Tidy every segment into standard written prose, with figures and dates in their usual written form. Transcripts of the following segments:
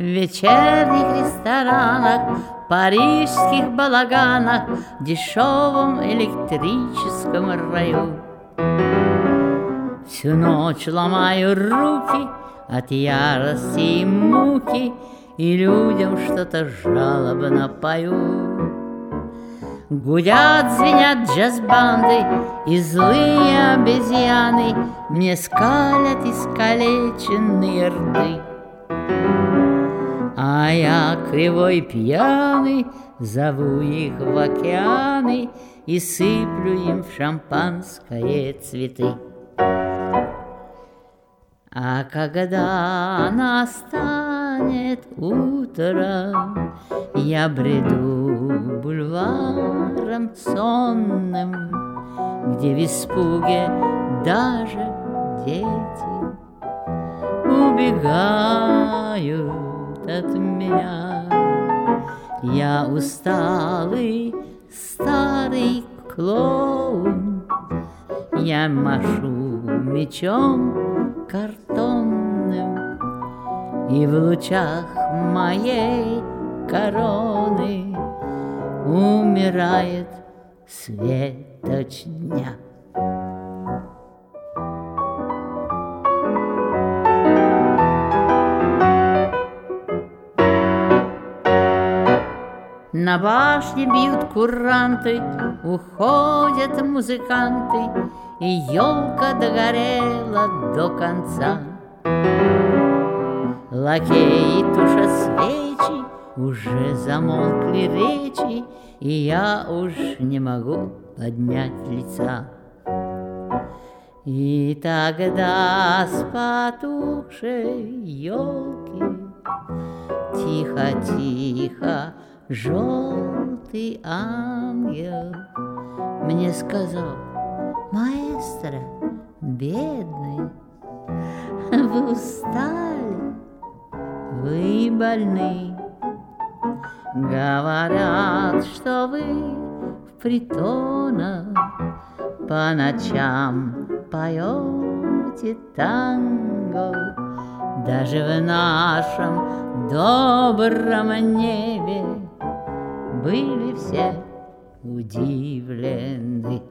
вечерних ресторанах, парижских балаганах, дешевом электрическом раю. Всю ночь ломаю руки от ярости и муки, и людям что-то жалобно пою. Гудят, звенят джаз-банды, и злые обезьяны мне скалят искалеченные рты. А я кривой пьяный зову их в океаны и сыплю им в шампанское цветы. А когда настанет утро, я бреду бульваром сонным, где в испуге даже дети убегают от меня. Я усталый старый клоун, я машу мечом картонным, и в лучах моей короны умирает светоч дня. На башне бьют куранты, уходят музыканты, и елка догорела до конца. Лакеи тушат свечи, уже замолкли речи, и я уж не могу поднять лица. И тогда с потухшей елки тихо-тихо желтый ангел мне сказал: маэстро, бедный, вы устали, вы больны. Говорят, что вы в притонах по ночам поете танго. Даже в нашем добром небе были все удивлены.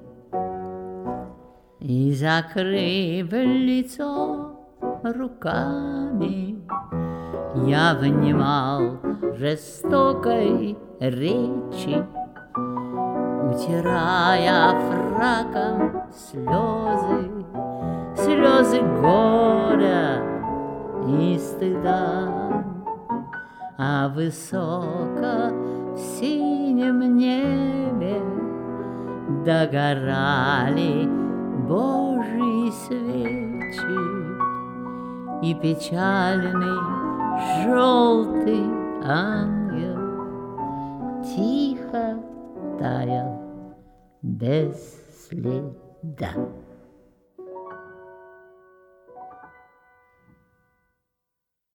И, закрыв лицо руками, я внимал жестокой речи, утирая фраком слезы, слезы горя и стыда. А высоко в синем небе догорали Божьи свечи, и печальный желтый ангел тихо таял без следа.